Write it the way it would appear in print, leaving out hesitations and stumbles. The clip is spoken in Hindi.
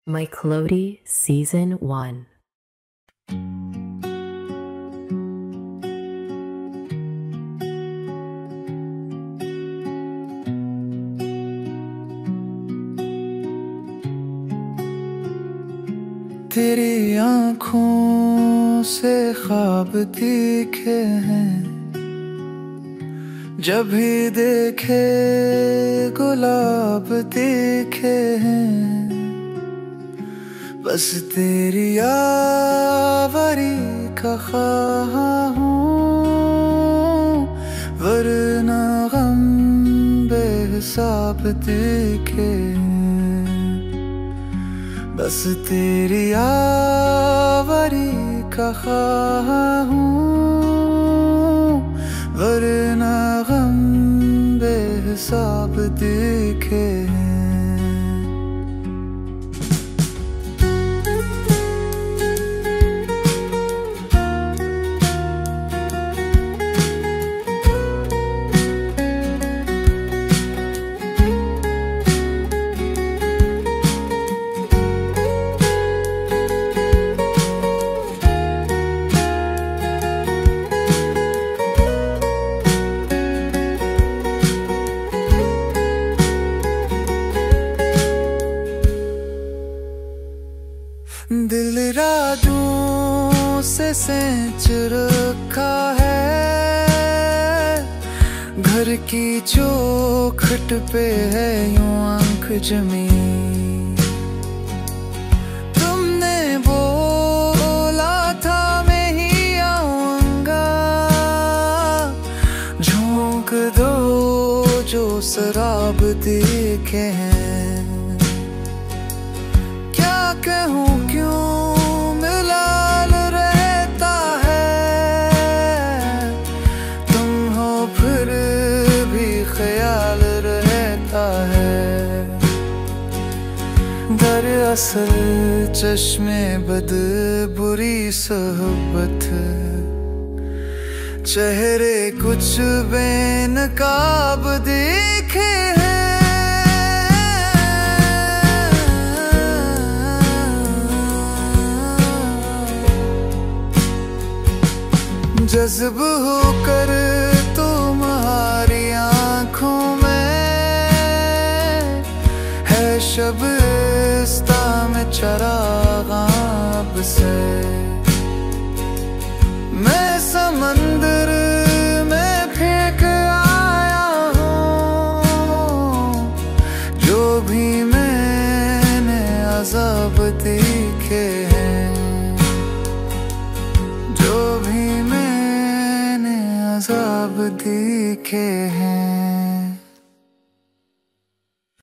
Myclody Season 1. तेरी आँखों से ख्वाब दिखे हैं, जब भी देखे गुलाब दिखे हैं। बस तेरी यावरी का ख्वाहा हूँ, वरना गम बेहिसाब दिखे हैं। बस तेरी यावरी का ख्वाहा हूँ, वरना गम बेहिसाब दिखे हैं। दिल राजों से सेंच रखा है, घर की चौखट पे है यूं आंख जमी। तुमने बोला था मैं ही आऊंगा, झोंक दो जो शराब दिखे हैं। क्या कहूँ क्यों मिलाल रहता है, तुम हो फिर भी ख्याल रहता है। दरअसल चश्मे बद बुरी सोहबत, चेहरे कुछ बेनकाब दिखे हैं। जज्ब होकर तुम्हारी आँखों में है शबिस्ता में चरागाब से। मैं समंदर में फेंक आया हूँ, जो भी मैंने अज़ाब देखे हैं, जो भी अज़ाब दिखे हैं।